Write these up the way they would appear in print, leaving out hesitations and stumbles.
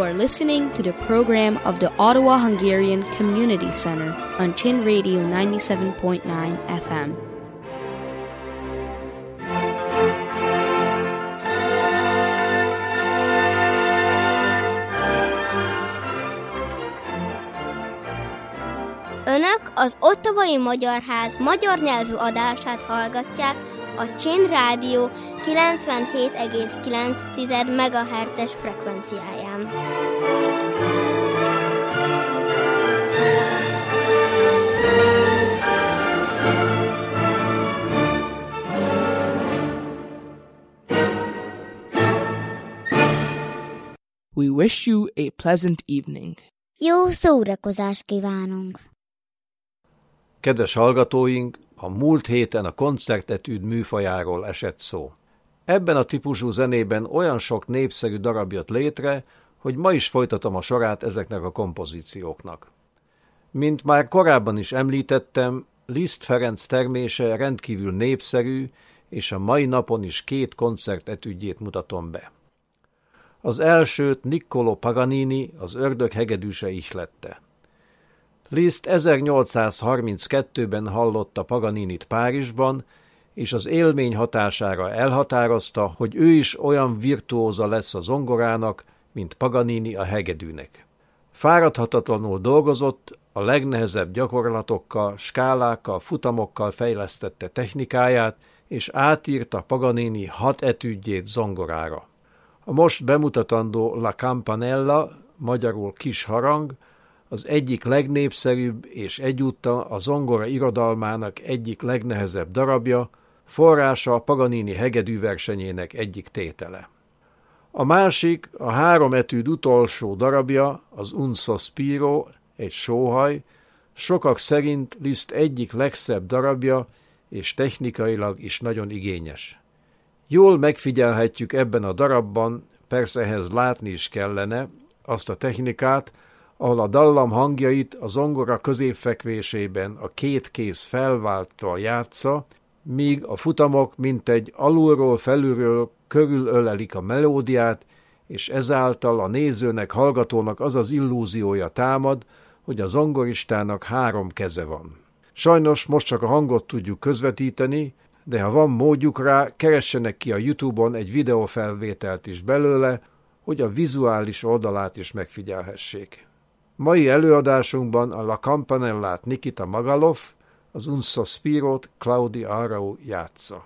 are listening to the program of the Ottawa Hungarian Community Center on Chin Radio 97.9 FM. Önök az Ottawai Magyar Ház magyar nyelvű adását hallgatják a Chin Rádió 97,9 MHz-es frekvenciáján. We wish you a pleasant evening. Jó szórakozást kívánunk! Kedves hallgatóink, a múlt héten a koncertetűd műfajáról esett szó. Ebben a típusú zenében olyan sok népszerű darab jött létre, hogy ma is folytatom a sorát ezeknek a kompozícióknak. Mint már korábban is említettem, Liszt Ferenc termése rendkívül népszerű, és a mai napon is 2 koncertetűdjét mutatom be. Az elsőt Niccolò Paganini, az Ördög hegedűse ihlette. Liszt 1832-ben hallotta Paganinit Párizsban, és az élmény hatására elhatározta, hogy ő is olyan virtuóza lesz a zongorának, mint Paganini a hegedűnek. Fáradhatatlanul dolgozott, a legnehezebb gyakorlatokkal, skálákkal, futamokkal fejlesztette technikáját, és átírta Paganini 6 etüdjét zongorára. A most bemutatandó La Campanella, magyarul Kis harang, az egyik legnépszerűbb és egyúttal a zongora irodalmának egyik legnehezebb darabja, forrása a Paganini hegedűversenyének egyik tétele. A másik, a 3 etűd utolsó darabja, az Un sospiro, egy sóhaj, sokak szerint Liszt egyik legszebb darabja, és technikailag is nagyon igényes. Jól megfigyelhetjük ebben a darabban, persze ehhez látni is kellene, azt a technikát, ahol a dallam hangjait a zongora középfekvésében a 2 kéz felváltva játsza, míg a futamok mintegy alulról felülről körülölelik a melódiát, és ezáltal a nézőnek, hallgatónak az az illúziója támad, hogy a zongoristának 3 keze van. Sajnos most csak a hangot tudjuk közvetíteni, de ha van módjuk rá, keressenek ki a YouTube-on egy videófelvételt is belőle, hogy a vizuális oldalát is megfigyelhessék. Mai előadásunkban a La Campanellát Nikita Magalov, az Un sospirot Claudio Arrau játsza.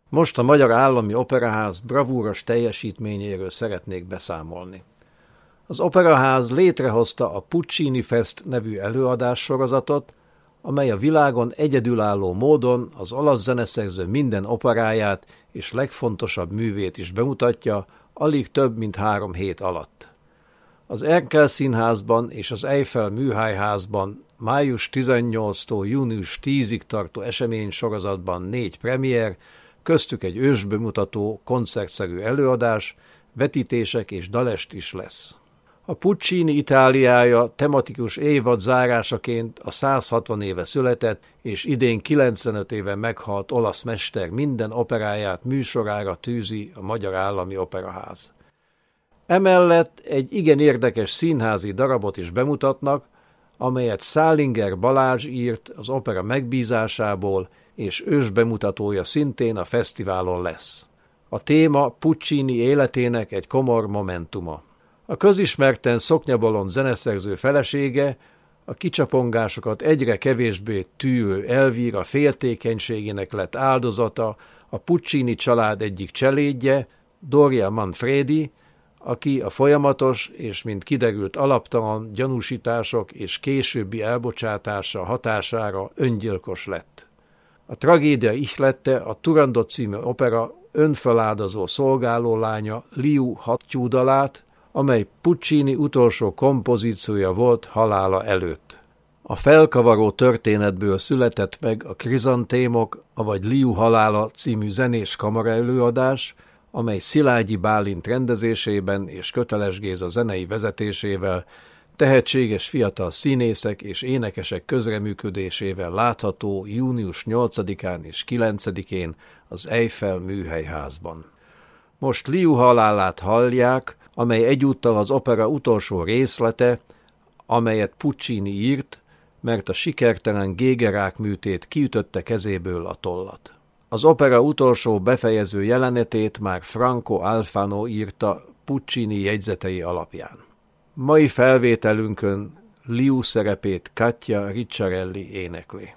Most a Magyar Állami Operaház bravúros teljesítményéről szeretnék beszámolni. Az Operaház létrehozta a Puccini Fest nevű előadássorozatot, amely a világon egyedülálló módon az olasz zeneszerző minden operáját és legfontosabb művét is bemutatja, alig több mint 3 hét alatt. Az Erkel Színházban és az Eiffel Műhelyházban május 18-tól június 10-ig tartó eseménysorozatban 4 premier, köztük egy ősbemutató, koncertszerű előadás, vetítések és dalest is lesz. A Puccini Itáliája tematikus évad zárásaként a 160 éve született és idén 95 éve meghalt olasz mester minden operáját műsorára tűzi a Magyar Állami Operaház. Emellett egy igen érdekes színházi darabot is bemutatnak, amelyet Szálinger Balázs írt az opera megbízásából, és ősbemutatója szintén a fesztiválon lesz. A téma Puccini életének egy komor momentuma. A közismerten szoknyabolond zeneszerző felesége, a kicsapongásokat egyre kevésbé tűrő Elvira féltékenységének lett áldozata, a Puccini család egyik cselédje, Doria Manfredi, aki a folyamatos és mint kiderült alaptalan gyanúsítások és későbbi elbocsátása hatására öngyilkos lett. A tragédia ihlette a Turandot című opera önfeláldozó szolgálólánya Liu hattyúdalát, amely Puccini utolsó kompozíciója volt halála előtt. A felkavaró történetből született meg a Krizantémok, avagy Liu halála című zenés kamaraelőadás, amely Szilágyi Bálint rendezésében és Köteles Géza zenei vezetésével, tehetséges fiatal színészek és énekesek közreműködésével látható június 8-án és 9-én az Eiffel Műhelyházban. Most Liu halálát hallják, amely egyúttal az opera utolsó részlete, amelyet Puccini írt, mert a sikertelen gégerák műtét kiütötte kezéből a tollat. Az opera utolsó befejező jelenetét már Franco Alfano írta Puccini jegyzetei alapján. Mai felvételünkön Liu szerepét Katja Ricciarelli énekli.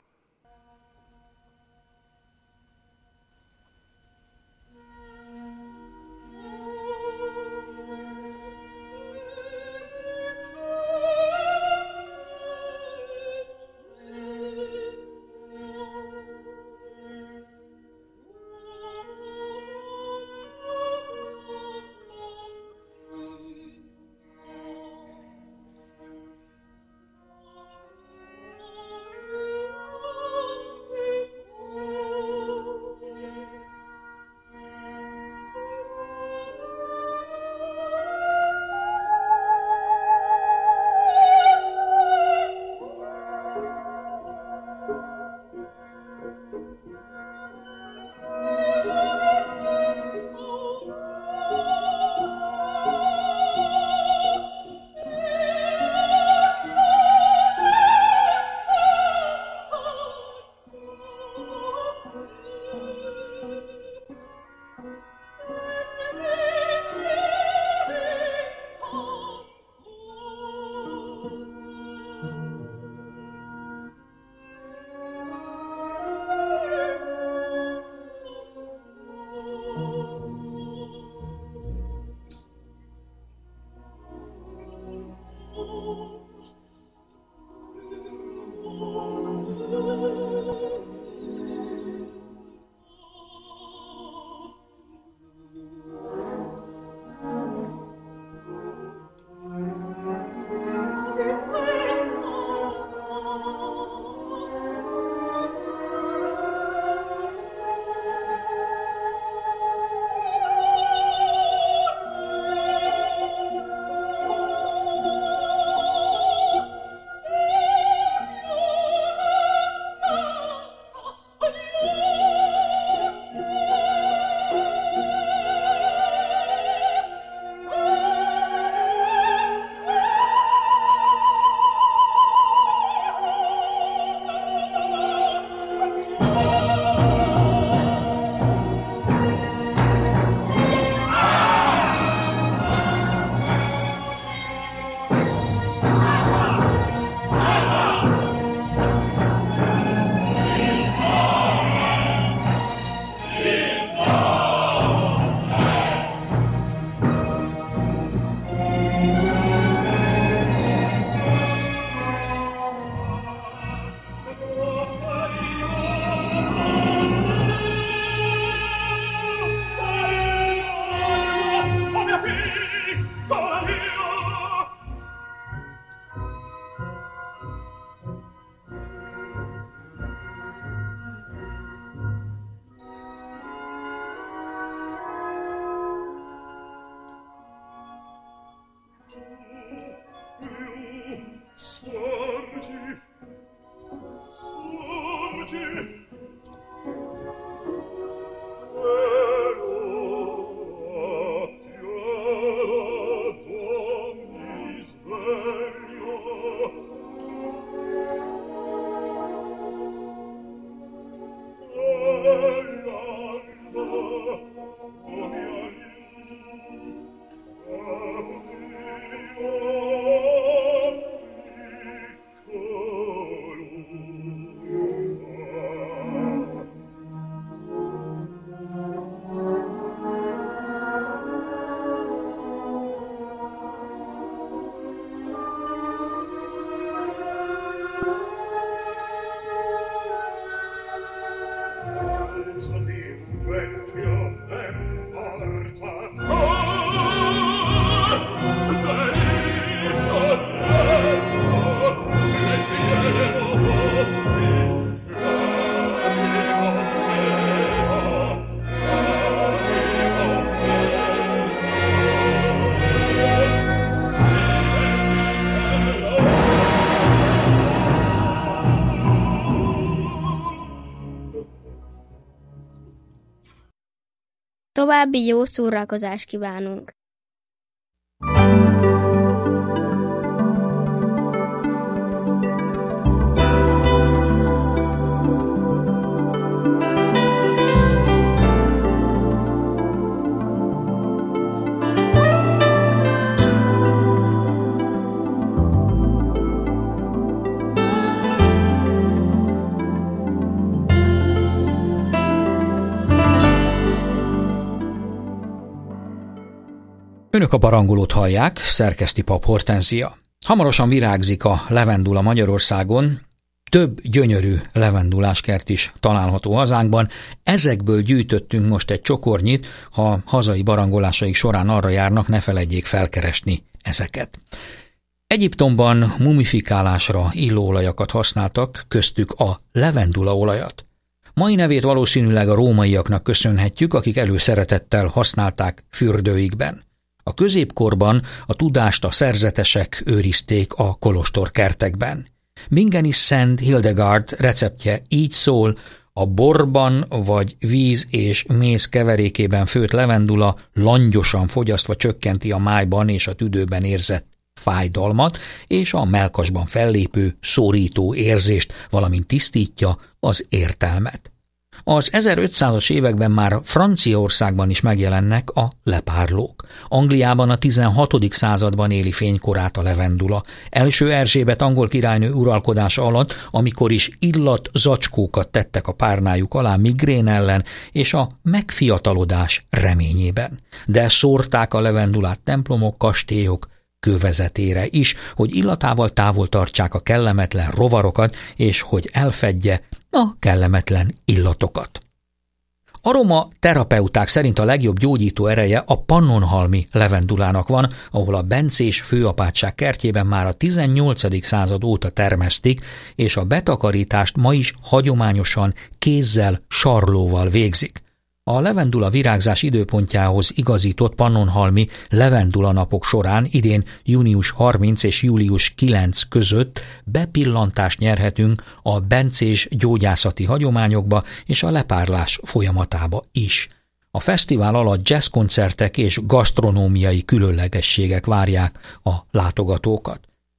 További jó szórakozást kívánunk! Önök a barangolót hallják, szerkeszti Pap Hortenzia. Hamarosan virágzik a levendula Magyarországon, több gyönyörű levenduláskert is található hazánkban. Ezekből gyűjtöttünk most egy csokornyit, ha hazai barangolásaik során arra járnak, ne feledjék felkeresni ezeket. Egyiptomban mumifikálásra illóolajakat használtak, köztük a levendulaolajat. Mai nevét valószínűleg a rómaiaknak köszönhetjük, akik előszeretettel használták fürdőikben. A középkorban a tudást a szerzetesek őrizték a kolostorkertekben. Bingenis Szent Hildegard receptje így szól: a borban vagy víz és méz keverékében főtt levendula langyosan fogyasztva csökkenti a májban és a tüdőben érzett fájdalmat és a mellkasban fellépő szorító érzést, valamint tisztítja az értelmet. Az 1500-as években már Franciaországban is megjelennek a lepárlók. Angliában a 16. században éli fénykorát a levendula. Első Erzsébet angol királynő uralkodása alatt, amikor is illatzacskókat tettek a párnájuk alá migrén ellen és a megfiatalodás reményében. De szórták a levendulát templomok, kastélyok kövezetére is, hogy illatával távol tartsák a kellemetlen rovarokat, és hogy elfedje a kellemetlen illatokat. Aromaterapeuták szerint a legjobb gyógyító ereje a pannonhalmi levendulának van, ahol a bencés főapátság kertjében már a 18. század óta termesztik, és a betakarítást ma is hagyományosan kézzel, sarlóval végzik. A levendula virágzás időpontjához igazított pannonhalmi levendula napok során idén június 30 és július 9 között bepillantást nyerhetünk a bencés gyógyászati hagyományokba és a lepárlás folyamatába is. A fesztivál alatt jazzkoncertek és gasztronómiai különlegességek várják a látogatókat.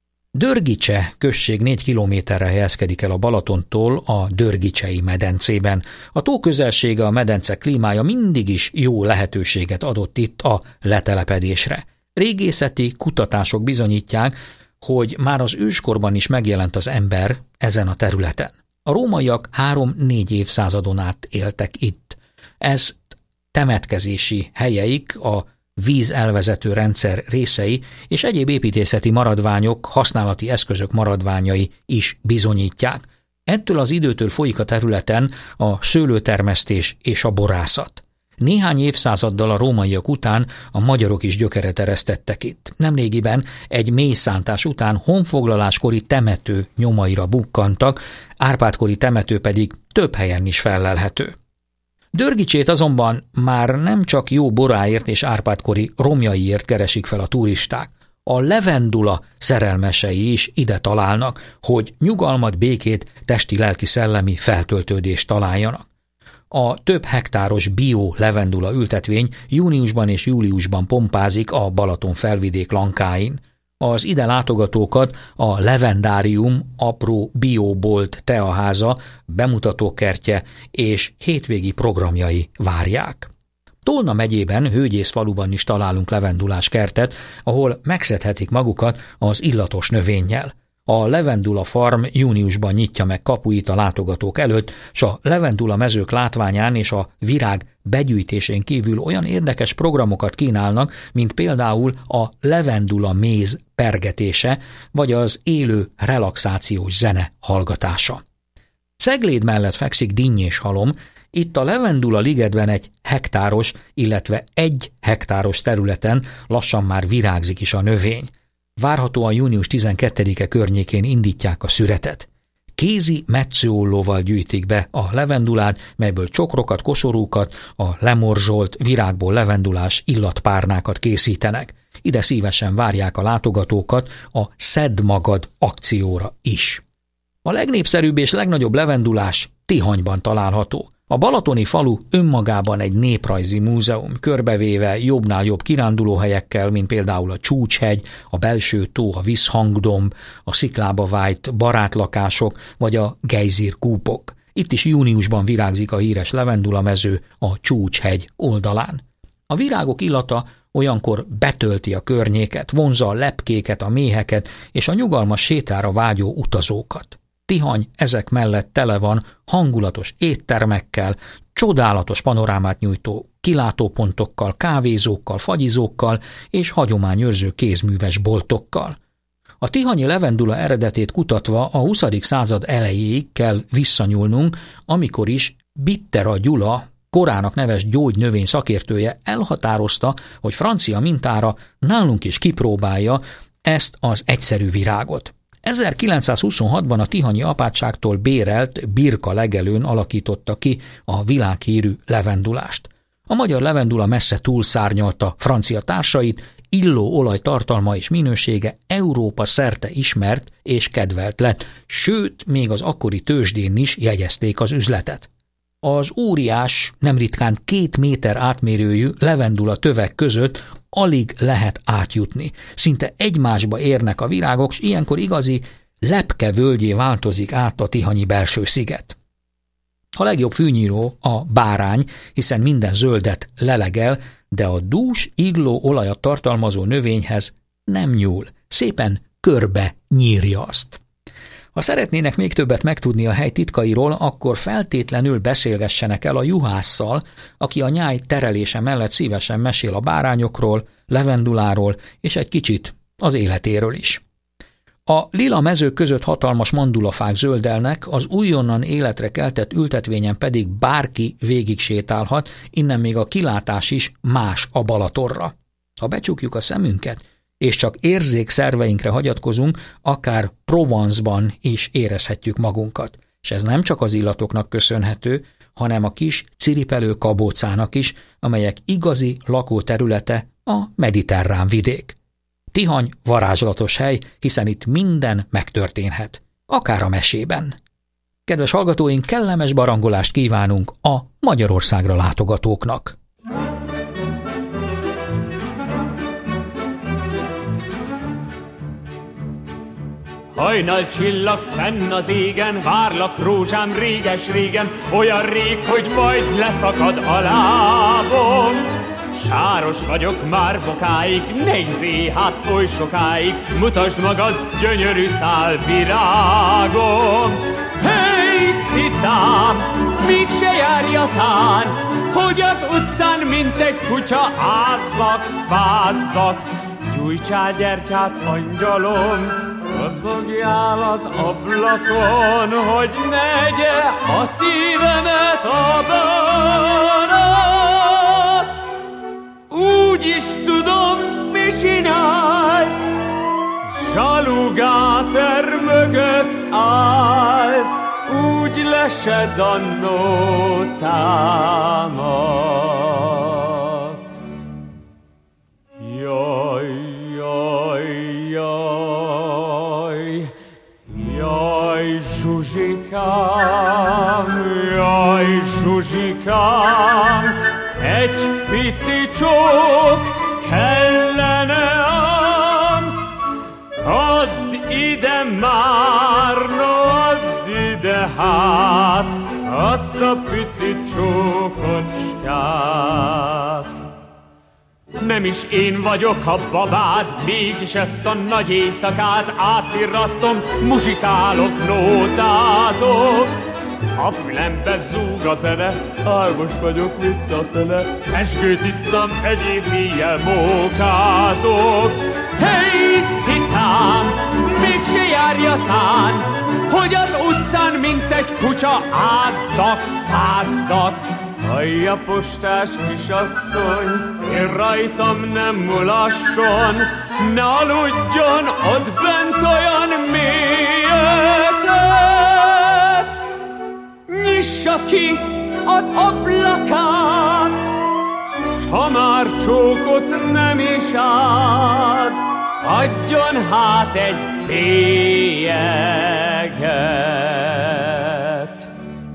Dörgicse község 4 kilométerre helyezkedik el a Balatontól a Dörgicsei medencében. A tó közelsége, a medence klímája mindig is jó lehetőséget adott itt a letelepedésre. Régészeti kutatások bizonyítják, hogy már az őskorban is megjelent az ember ezen a területen. A rómaiak 3-4 évszázadon át éltek itt. Ez temetkezési helyeik, a vízelvezető rendszer részei és egyéb építészeti maradványok, használati eszközök maradványai is bizonyítják. Ettől az időtől folyik a területen a szőlőtermesztés és a borászat. Néhány évszázaddal a rómaiak után a magyarok is gyökeret eresztettek itt. Nemrégiben egy mélyszántás után honfoglaláskori temető nyomaira bukkantak, Árpád-kori temető pedig több helyen is fellelhető. Dörgicsét azonban már nem csak jó boráért és Árpád-kori romjaiért keresik fel a turisták. A levendula szerelmesei is ide találnak, hogy nyugalmat, békét, testi-lelki-szellemi feltöltődést találjanak. A több hektáros bio levendula ültetvény júniusban és júliusban pompázik a Balaton felvidék lankáin. Az ide látogatókat a Levendárium apró biobolt teaháza, bemutatókertje és hétvégi programjai várják. Tolna megyében, Hőgyészfaluban is találunk levendulás kertet, ahol megszedhetik magukat az illatos növényel. A Levendula Farm júniusban nyitja meg kapuit a látogatók előtt, s a levendula mezők látványán és a virág begyűjtésén kívül olyan érdekes programokat kínálnak, mint például a levendula méz pergetése, vagy az élő relaxációs zene hallgatása. Cegléd mellett fekszik Dinnyéshalom, Itt a Levendula ligetben egy hektáros, illetve 1 hektáros területen lassan már virágzik is a növény. Várhatóan június 12-e környékén indítják a szüretet. Kézi metszőollóval gyűjtik be a levendulát, melyből csokrokat, koszorúkat, a lemorzsolt, virágból levendulás illatpárnákat készítenek. Ide szívesen várják a látogatókat a Szedd magad akcióra is. A legnépszerűbb és legnagyobb levendulás Tihanyban található. A balatoni falu önmagában egy néprajzi múzeum, körbevéve jobbnál jobb kirándulóhelyekkel, mint például a Csúcshegy, a Belső tó, a Visszhangdomb, a sziklába vájt barátlakások vagy a gejzírkúpok. Itt is júniusban virágzik a híres levendulamező a Csúcshegy oldalán. A virágok illata olyankor betölti a környéket, vonzza a lepkéket, a méheket és a nyugalmas sétára vágyó utazókat. Tihany ezek mellett tele van hangulatos éttermekkel, csodálatos panorámát nyújtó kilátópontokkal, kávézókkal, fagyizókkal és hagyományőrző kézműves boltokkal. A tihanyi levendula eredetét kutatva a 20. század elejéig kell visszanyúlnunk, amikor is Bittera Gyula, korának neves gyógynövény szakértője elhatározta, hogy francia mintára nálunk is kipróbálja ezt az egyszerű virágot. 1926-ban a tihanyi apátságtól bérelt birka legelőn alakította ki a világhírű levendulást. A magyar levendula messze túlszárnyalta francia társait, illó olaj tartalma és minősége Európa szerte ismert és kedvelt lett, sőt, még az akkori tőzsdén is jegyezték az üzletet. Az óriás, nem ritkán 2 méter átmérőjű levendula tövek között alig lehet átjutni. Szinte egymásba érnek a virágok, s ilyenkor igazi lepkevölgyé változik át a tihanyi belső sziget. A legjobb fűnyíró a bárány, hiszen minden zöldet lelegel, de a dús, illó olajat tartalmazó növényhez nem nyúl, szépen körbe nyírja azt. Ha szeretnének még többet megtudni a hely titkairól, akkor feltétlenül beszélgessenek el a juhásszal, aki a nyáj terelése mellett szívesen mesél a bárányokról, levenduláról és egy kicsit az életéről is. A lila mezők között hatalmas mandulafák zöldelnek, az újonnan életre keltett ültetvényen pedig bárki végig sétálhat, innen még a kilátás is más a Balatonra. Ha becsukjuk a szemünket, és csak érzékszerveinkre hagyatkozunk, akár Provence-ban is érezhetjük magunkat. És ez nem csak az illatoknak köszönhető, hanem a kis ciripelő kabócának is, amelyek igazi lakóterülete a mediterrán vidék. Tihany varázslatos hely, hiszen itt minden megtörténhet, akár a mesében. Kedves hallgatóink, kellemes barangolást kívánunk a Magyarországra látogatóknak! Hajnal csillag fenn az égen, várlak rózsám réges-régen, olyan rég, hogy majd leszakad a lábom. Sáros vagyok már bokáig, nézzé hát oly sokáig, mutasd magad, gyönyörű szálvirágom. Hey, cicám, míg se járjatán, hogy az utcán, mint egy kutya ázzak, fázzak. Gyújtsál gyertyát, angyalom, kocogjál az ablakon, hogy ne gye a szívemet a bánat. Úgy is tudom, mit csinálsz, zsalugáter mögött állsz, úgy lesed annó támadt. Jaj, jaj, jaj, jaj, Zsuzsikám, jaj, Zsuzsikám, egy pici csók kellene ám. Add ide már, no add ide hát, azt a pici csókocskát. Nem is én vagyok a babád, mégis ezt a nagy éjszakát átvirrasztom, muzsikálok, nótázok. A fülembe zúg a zene, álmos vagyok, mint a fele, pezsgőt ittam, egész éjjel mókázok. Hey, cicám, mégse járjatán, hogy az utcán, mint egy kutya ázzak, fázzak. Hallja, postás kisasszony, én rajtam nem mulasson, ne aludjon ott bent olyan mélyeket. Nyissa ki az ablakát, s ha már csókot nem is ad, adjon hát egy bélyeget.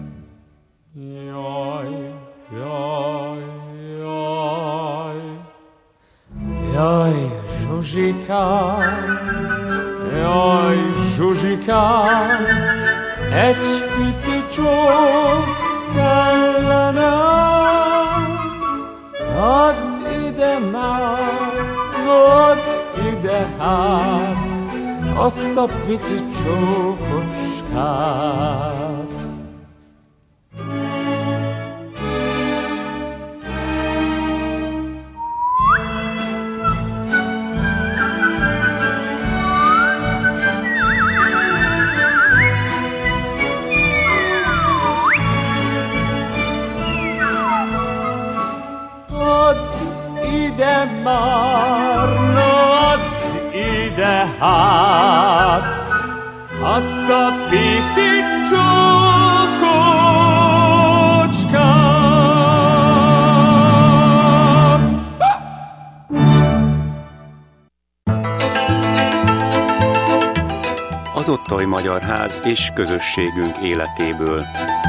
Jaj, Zsuzsikám, jaj, Zsuzsikám, egy pici csók kellene. Add ide már, add ide hát, azt a pici csókocskát. Ide már, no add ide hát, azt a pici csókocskát. Az Otthai Magyar Ház és közösségünk életéből.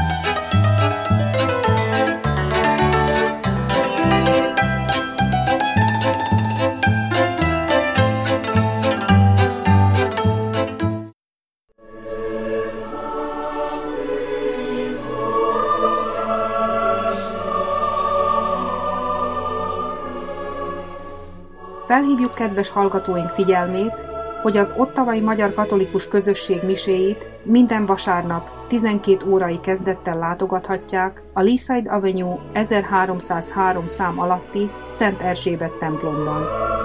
Felhívjuk kedves hallgatóink figyelmét, hogy az Ottawai Magyar Katolikus Közösség miséit minden vasárnap 12 órai kezdettel látogathatják a Leaside Avenue 1303 szám alatti Szent Erzsébet templomban.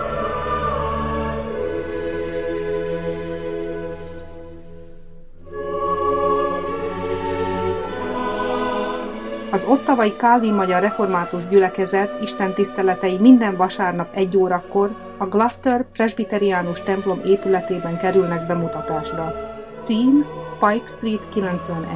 Az ottawai Kálvin Magyar Református Gyülekezet istentiszteletei minden vasárnap 1 órakor a Gloucester Presbyteriánus templom épületében kerülnek bemutatásra. Cím Pike Street 91.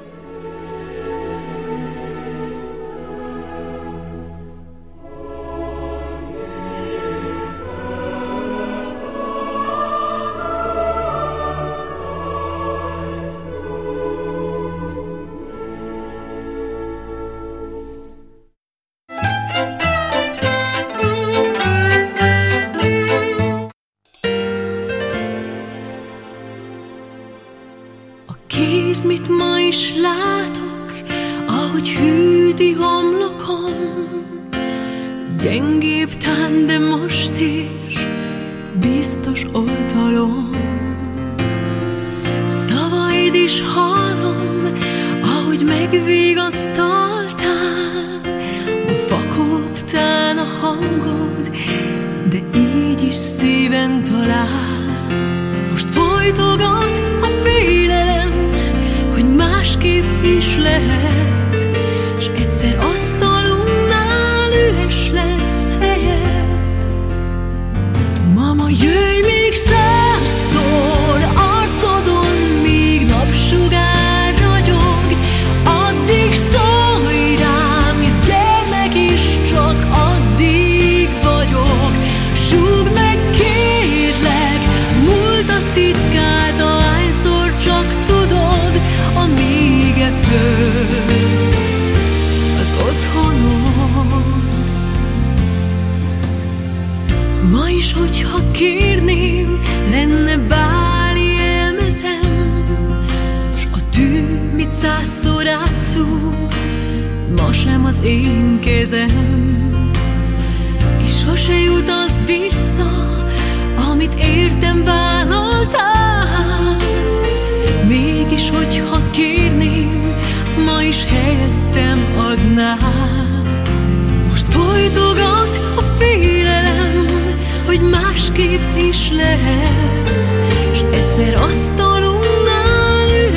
Mit ma is látok, ahogy hűti homlokom, gyengébb tán, de most is biztos oltalom. Szavaid is hallom, ahogy megvigasztaltál, ma fakoptán a hangod, de így is szíven talál. Most folytogat a félelem, hogy másképp is lehet, s egyszer asztalunknál üres lesz helyed. Mama, jöjj még 100-szor arcodon, míg napsugár ragyog, addig szólj rám, hisz gyermek is csak addig vagyok. Súgd meg, kérlek, múltat titkált, ahányszor csak tudod, amíg e föld az otthonod. Ma is, hogyha kérném, lenne báli elmezem, s a tű, mit 100-szor átszúr, ma sem az én kezem. És sose jut az vissza, amit értem vállaltál. Mégis, hogyha kérném, ma is helyettem adnál. Most folytogat a félelem, hogy másképp is lehet, s egyszer asztalunknál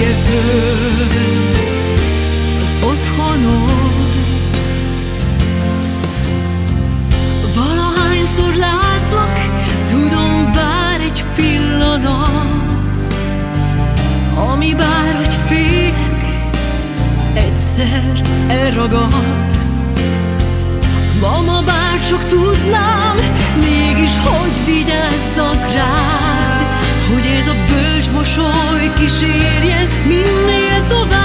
ége föld, az otthonod. Valahányszor látlak, tudom, vár egy pillanat, ami bárhogy félek, egyszer elragad. Mama, bárcsak tudnám, mégis hogy vigyázzak rád, hogy ez a bölcs mosoly kísérjen minél tovább.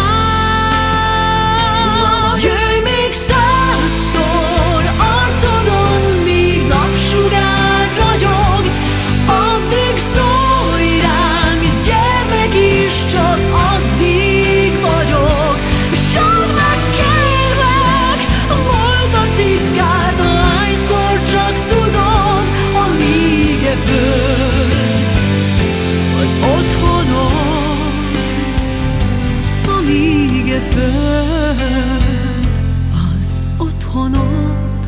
Mama, jöjj még 100-szor arcodon, míg napsugár ragyog, addig szólj rám, hisz gyermek is csak addig vagyok. Csak megkérlek, mondd a titkát, ahányszor csak tudod, amíg e föld az otthonod, amíg e föld az otthonod.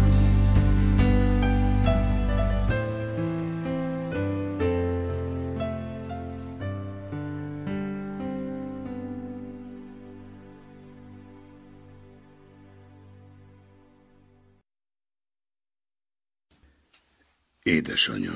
Édesanya,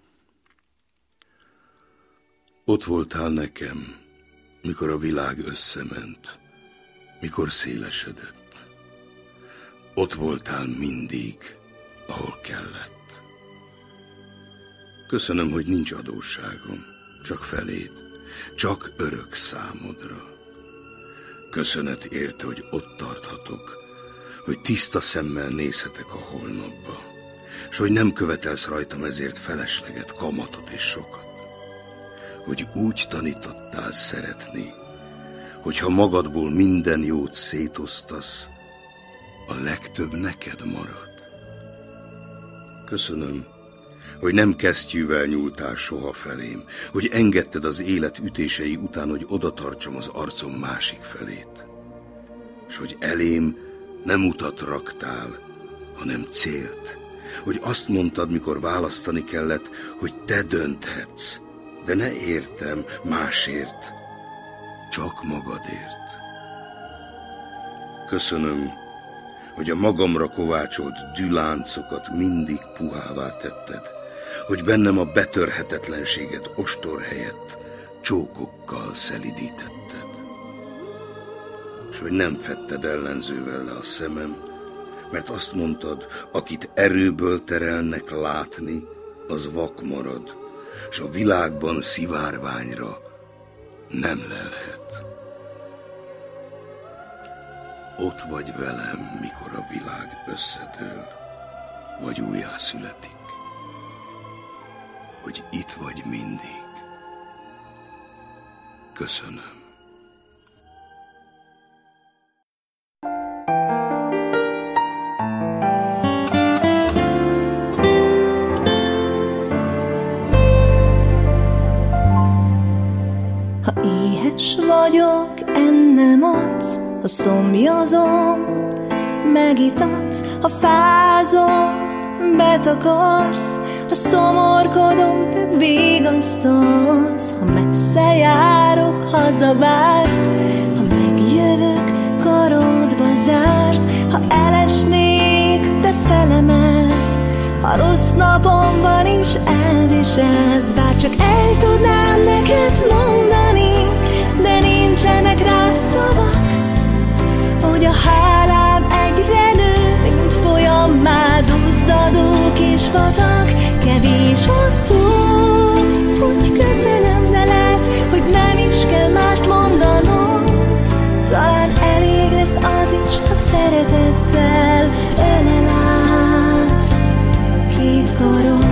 ott voltál nekem, mikor a világ összement, mikor szélesedett. Ott voltál mindig, ahol kellett. Köszönöm, hogy nincs adósságom, csak feléd, csak örök számodra. Köszönet érte, hogy ott tarthatok, hogy tiszta szemmel nézhetek a holnapba, s hogy nem követelsz rajtam ezért felesleget, kamatot és sokat. Hogy úgy tanítottál szeretni, hogyha magadból minden jót szétosztasz, a legtöbb neked marad. Köszönöm, hogy nem kesztyűvel nyúltál soha felém, hogy engedted az élet ütései után, hogy odatartsam az arcom másik felét, s hogy elém nem utat raktál, hanem célt, hogy azt mondtad, mikor választani kellett, hogy te dönthetsz, de ne értem másért, csak magadért. Köszönöm, hogy a magamra kovácsolt dűláncokat mindig puhává tetted, hogy bennem a betörhetetlenséget ostor helyett csókokkal szelidítetted. És hogy nem fedted ellenzővel le a szemem, mert azt mondtad, akit erőből terelnek látni, az vak marad, s a világban szivárványra nem lelhet. Ott vagy velem, mikor a világ összedől, vagy újjászületik, hogy itt vagy mindig. Köszönöm. Vagyok, ennem adsz, ha szomjazom, megítatsz, ha fázom, betakarsz, ha szomorkodom, te vigasztalsz, ha messze járok, hazavársz, ha megjövök, karodba zársz, ha elesnék, te felemelsz, ha rossz napomban is elviselsz, bárcsak el tudnám neked mondani, de nincsenek rá szavak, hogy a hálám egyre nő, mint folyammá duzzadó kis patak. Kevés a szó, hogy köszönöm, de lehet, hogy nem is kell mást mondanom. Talán elég lesz az is, ha szeretettel ölel át két karom.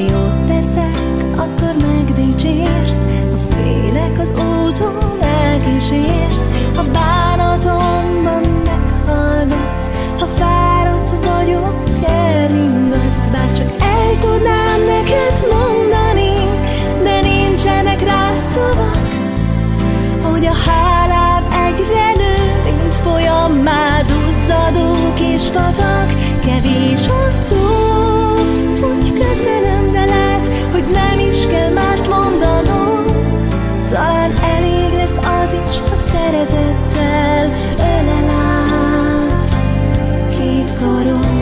Az úton elkészülök, kísérsz, ha bánatomban meghallgatsz, ha fáradt vagyok, elringatsz. Bár csak el tudnám neked mondani, de nincsenek rá szavak, hogy a hálám egyre nő, mint folyammá duzzadó kis patak. Kevés a szó, hogy köszönöm, de lehet, hogy nem is kell mást mondanom. Talán elég lesz az is, ha szeretettel ölel át két karom.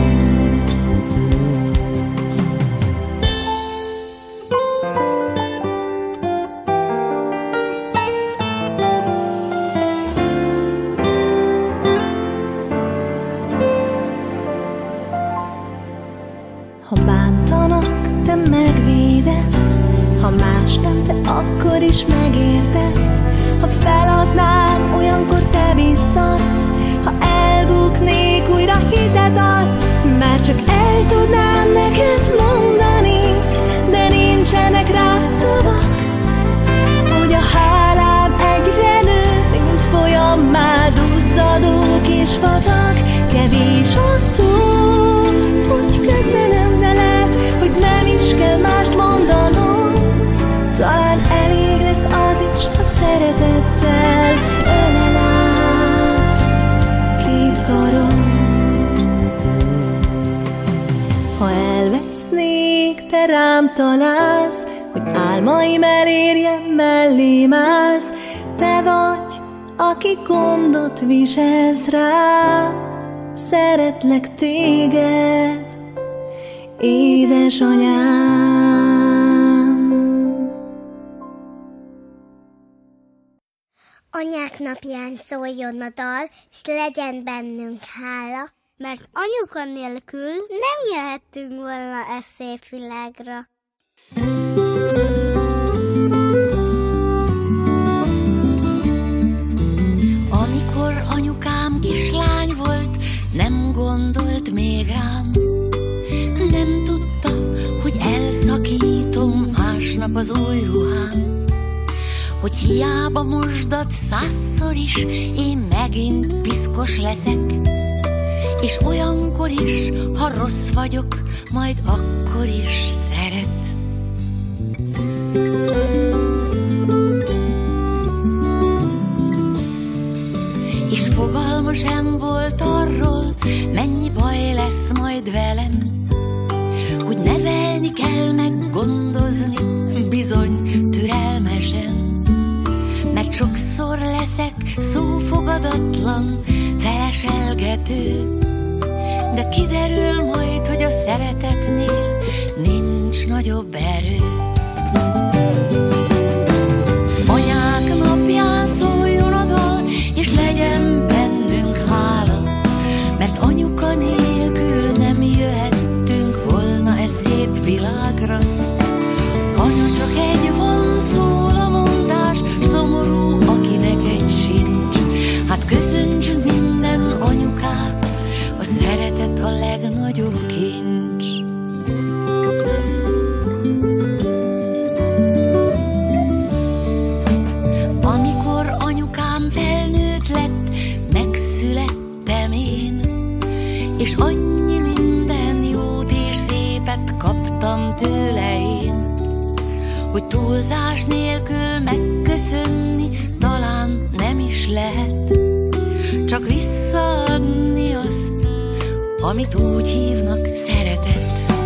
Ha bántanak, te megvédesz, ha más nem, te akkor is megértesz. Ha feladnám, olyankor te biztatsz, ha elbuknék, újra hitet adsz. Már csak el tudnám neked mondani, de nincsenek rá szavak, hogy a hálám egyre nő, mint folyammá duzzadó kis patak. Kevés a szó, hogy köszönöm, de lehet, hogy nem is kell mást mondanom. Talán elég lesz az is, ha szeretettel ölel át két karom. Ha elvesznék, te rám találsz, hogy álmaim elérjen, mellém állsz. Te vagy, aki gondot viselsz rám. Szeretlek téged, édesanyám. Anyák napján szóljon a dal, s legyen bennünk hála, mert anyuka nélkül nem jöhettünk volna e szép világra. Amikor anyukám kislány volt, nem gondolt még rám. Nem tudta, hogy elszakítom másnap az új ruhám. Hogy hiába mosdad 100-szor is, én megint piszkos leszek. És olyankor is, ha rossz vagyok, majd akkor is szeret. És fogalma sem volt arról, mennyi baj lesz majd velem. Hogy nevelni kell, meg gondozni, bizony türelmesen. Mert sokszor leszek szófogadatlan, feleselgető. De kiderül majd, hogy a szeretetnél nincs nagyobb erő. Anyák napján szóljon a dal, és legyen bennünk hála, mert anyuka nélkül nem jöhettünk volna e szép világra. Anya csak egy van, szól a mondás, szomorú, akinek egy sincs. Hát köszöntsünk minden anyukát, a szeretet a legnagyobb kincs. Amikor anyukám felnőtt lett, megszülettem én, és annyi minden jót és szépet kaptam tőle én, hogy túlzás nélkül megköszönni talán nem is lehet, csak visszaadni azt, amit úgy hívnak szeretet.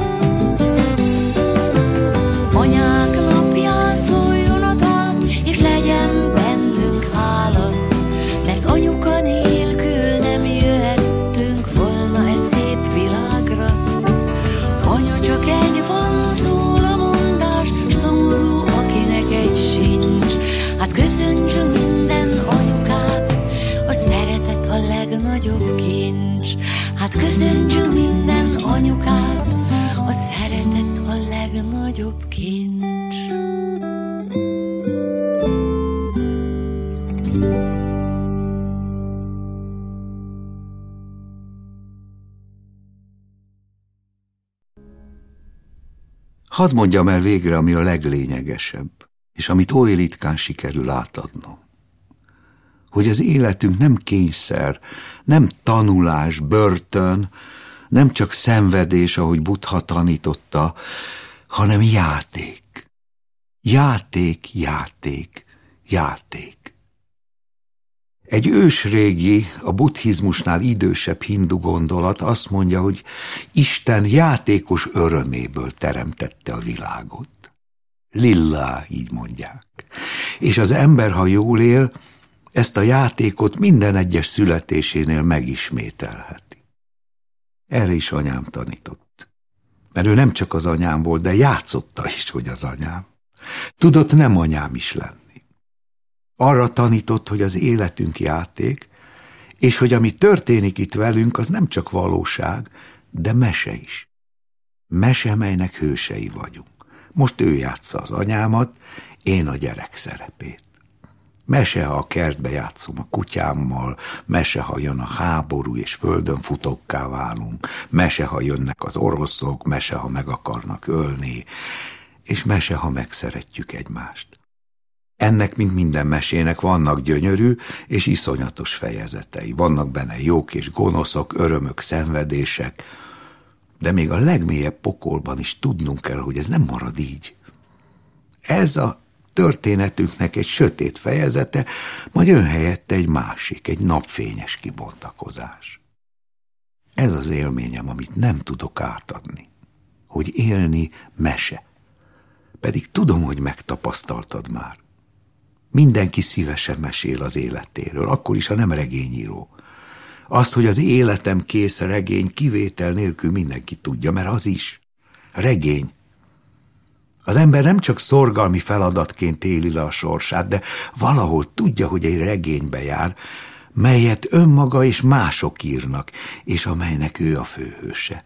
Anyák napján szóljon a dal, és legyen bennünk hála, mert anyuka nélkül nem jöhettünk volna e szép világra. Anya csak egy van, szól a mondás, s szomorú, akinek egy sincs. Hát köszöntsünk minden anyukát, a szeretet a legnagyobb kincs. Hát köszöntsünk minden anyukát, a szeretet a legnagyobb kincs. Hadd mondjam el végre, ami a leglényegesebb, és amit oly ritkán sikerül átadnom. hogy az életünk nem kényszer, nem tanulás, börtön, nem csak szenvedés, ahogy Buddha tanította, hanem játék. Játék, játék, játék. Egy ősrégi, a buddhizmusnál idősebb hindu gondolat azt mondja, hogy Isten játékos öröméből teremtette a világot. Lilla, így mondják. És az ember, ha jól él, ezt a játékot minden egyes születésénél megismételheti. Erre is anyám tanított. Mert ő nem csak az anyám volt, de játszotta is, hogy az anyám. Tudott nem anyám is lenni. Arra tanított, hogy az életünk játék, és hogy ami történik itt velünk, az nem csak valóság, de mese is. Mese, melynek hősei vagyunk. Most ő játsza az anyámat, én a gyerek szerepét. Mese, ha a kertbe játszom a kutyámmal, mese, ha jön a háború és földön futókká válunk, mese, ha jönnek az oroszok, mese, ha meg akarnak ölni, és mese, ha megszeretjük egymást. Ennek, mint minden mesének, vannak gyönyörű és iszonyatos fejezetei. Vannak benne jók és gonoszok, örömök, szenvedések, de még a legmélyebb pokolban is tudnunk kell, hogy ez nem marad így. Ez a történetünknek egy sötét fejezete, majd jön helyette egy másik, egy napfényes kibontakozás. Ez az élményem, amit nem tudok átadni, hogy élni mese. Pedig tudom, hogy megtapasztaltad már. Mindenki szívesen mesél az életéről, akkor is, ha nem regényíró. Azt, hogy az életem kész regény, kivétel nélkül mindenki tudja, mert az is. Regény. Az ember nem csak szorgalmi feladatként éli le a sorsát, de valahol tudja, hogy egy regénybe jár, melyet önmaga és mások írnak, és amelynek ő a főhőse.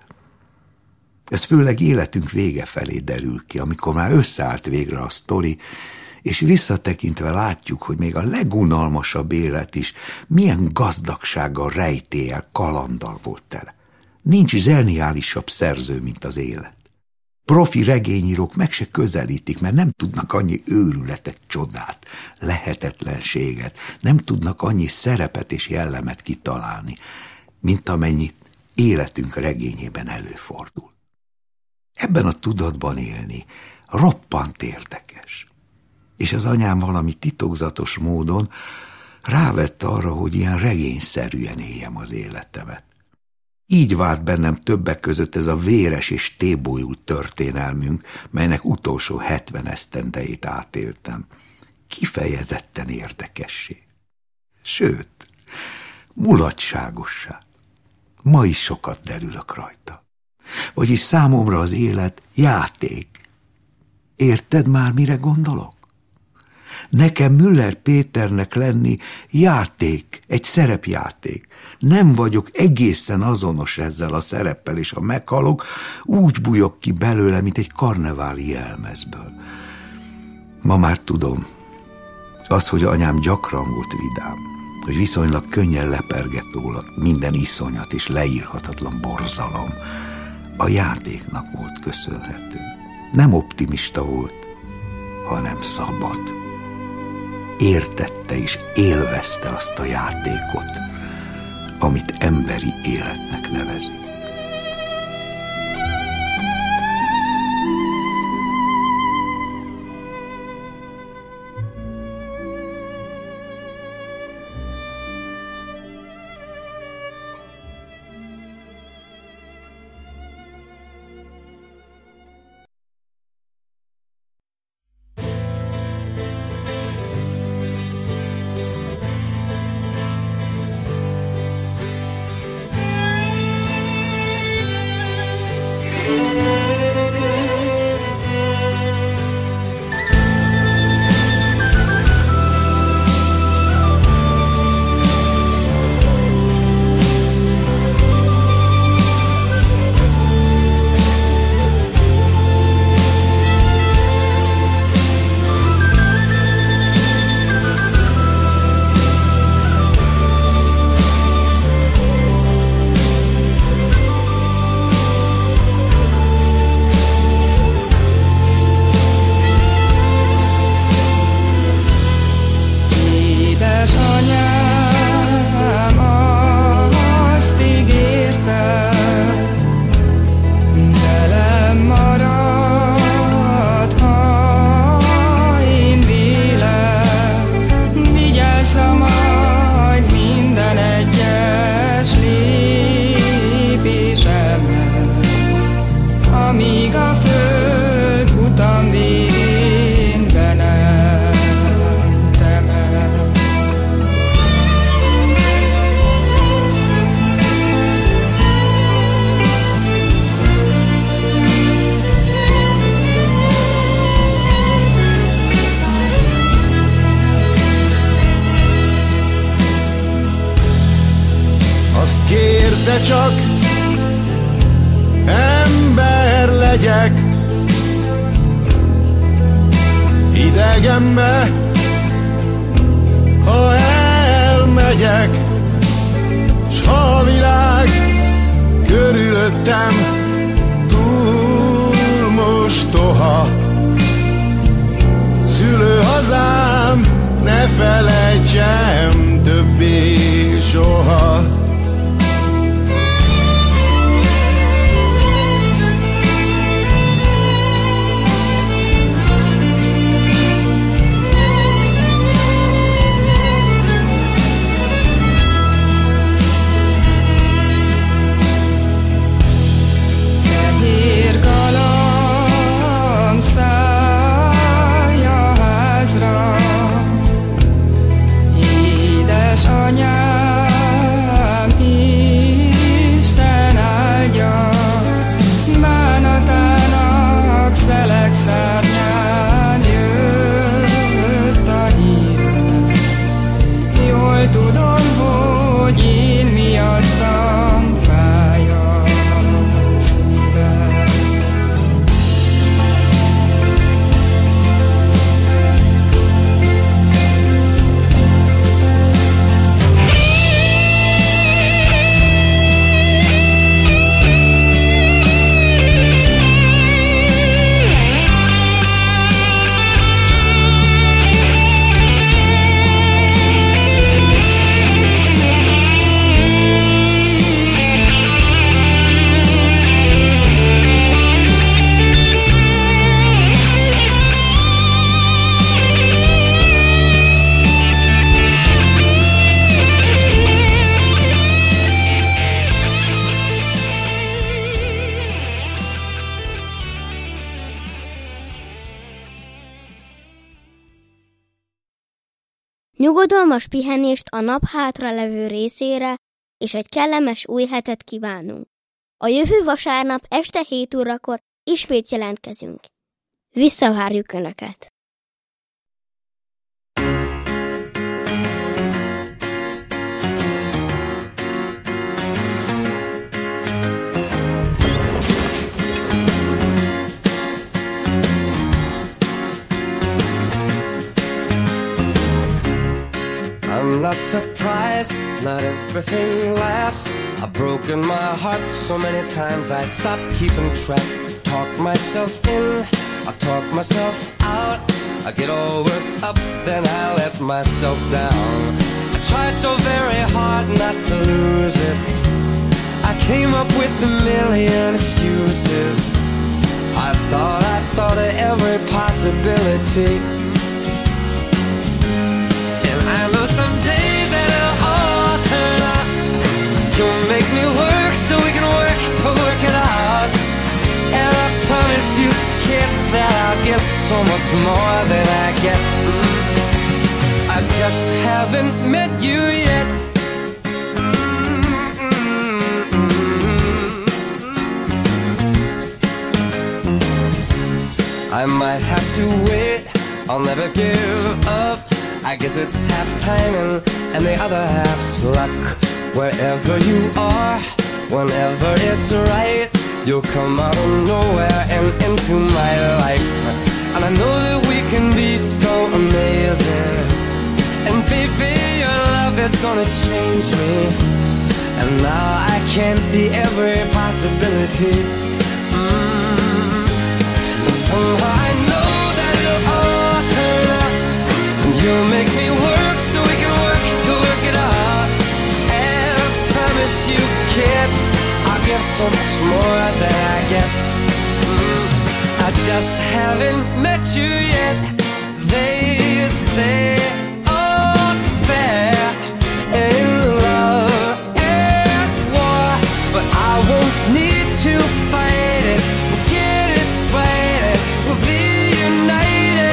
Ez főleg életünk vége felé derül ki, amikor már összeállt végre a sztori, és visszatekintve látjuk, hogy még a legunalmasabb élet is milyen gazdagsággal, rejtéllyel, kalanddal volt tele. Nincs zseniálisabb szerző, mint az élet. Profi regényírók meg se közelítik, mert nem tudnak annyi őrületet, csodát, lehetetlenséget, nem tudnak annyi szerepet és jellemet kitalálni, mint amennyi életünk regényében előfordul. Ebben a tudatban élni roppant érdekes. És az anyám valami titokzatos módon rávett arra, hogy ilyen regényszerűen éljem az életemet. Így vált bennem többek között ez a véres és tébolyult történelmünk, melynek utolsó 70 esztendejét átéltem. Kifejezetten érdekessé. Sőt, mulatságossá. Ma is sokat derülök rajta. Vagyis számomra az élet játék. Érted már, mire gondolok? Nekem Müller Péternek lenni játék, egy szerepjáték. Nem vagyok egészen azonos ezzel a szereppel, és ha meghalok, úgy bújok ki belőle, mint egy karneváli jelmezből. Ma már tudom, az, hogy anyám gyakran volt vidám, hogy viszonylag könnyen lepergett róla minden iszonyat és leírhatatlan borzalom, a játéknak volt köszönhető. Nem optimista volt, hanem szabad. Értette és élvezte azt a játékot, amit emberi életnek nevezünk. de csak ember legyek. Idegenbe, ha elmegyek, s ha a világ körülöttem túl mostoha, szülőhazám ne felejtsem többé soha. Nyugodalmas pihenést a nap hátralevő részére, és egy kellemes új hetet kívánunk. A jövő vasárnap este 7 órakor ismét jelentkezünk. Visszavárjuk Önöket! I'm not surprised, not everything lasts. I've broken my heart so many times I stopped keeping track. Talk myself in, I talk myself out. I get all worked up, then I let myself down. I tried so very hard not to lose it. I came up with a million excuses. I thought of every possibility. I know someday that it'll all turn out. You'll make me work so we can work to work it out. And I promise you, kid, that I'll give so much more than I get. I just haven't met you yet. I might have to wait, I'll never give up. I guess it's half timing and the other half's luck. Wherever you are, whenever it's right, you'll come out of nowhere and into my life. And I know that we can be so amazing. And baby, your love is gonna change me. And now I can see every possibility. And somehow I know that it'll all turn out. You'll make me work so we can work to work it out. And I promise you, kid, I'll give so much more than I get. I just haven't met you yet. They say all's fair in love and war, but I won't need to fight it. We'll get it, fight it, we'll be united.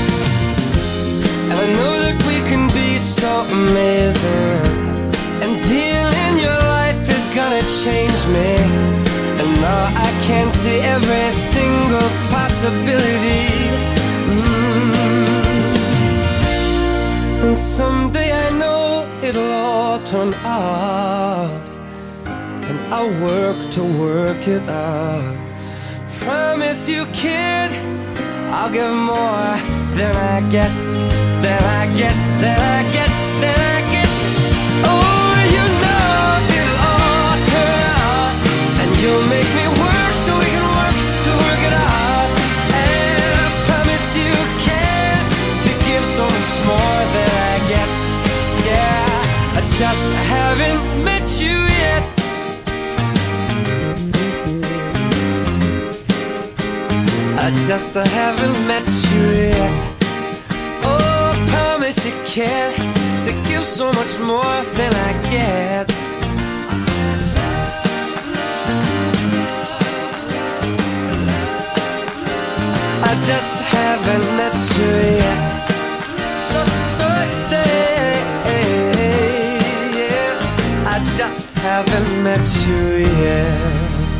So amazing, and changed me, and now I can see every single possibility. And someday I know it'll all turn out, and I'll work to work it out. Promise you, kid, I'll give more than I get, than I get, than I get, than I get. Oh, you know it'll all turn out, and you'll make me work so we can work to work it out. And I promise you, kid, to give so much more than I get. Yeah, I just haven't met you yet. I just haven't met you yet. Oh, I promise you, kid, to give so much more than I get. I just haven't met you yet. So birthday, yeah, I just haven't met you yet.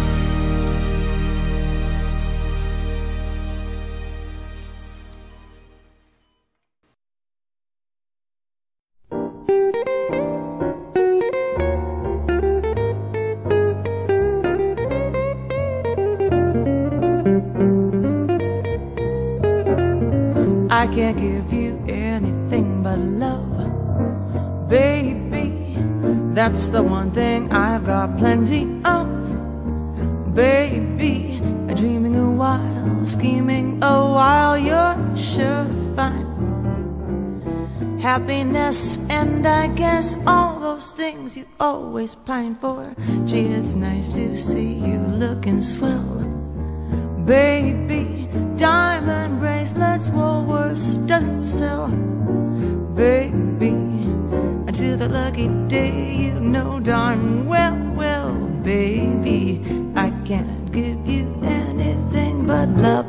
I can't give you anything but love, baby. That's the one thing I've got plenty of, baby. Dreaming a while, scheming a while, you're sure to find happiness, and I guess all those things you always pine for. Gee, it's nice to see you looking swell, baby. Diamond bracelets, Woolworths doesn't sell, baby. Until the lucky day, you know darn well, well, baby, I can't give you anything but love.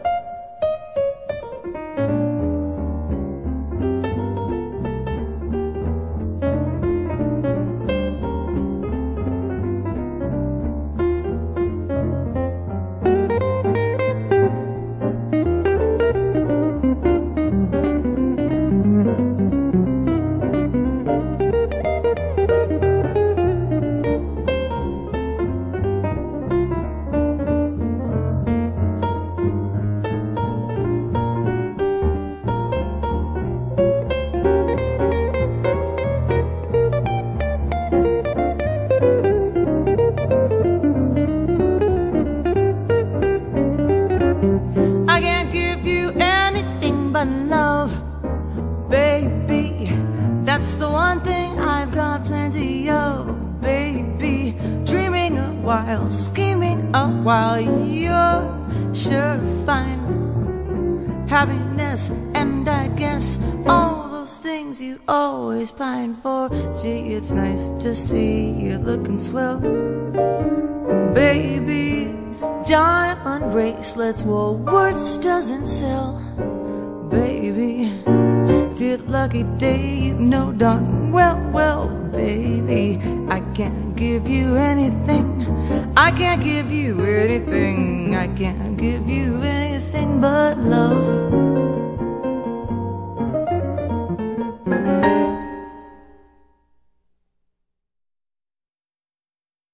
And I guess all those things you always pine for. Gee, it's nice to see you looking swell, baby. Diamond bracelets, Woolworths doesn't sell, baby. Did lucky day, you know darn well, well, baby, I can't give you anything. I can't give you anything. I can't give you anything but love.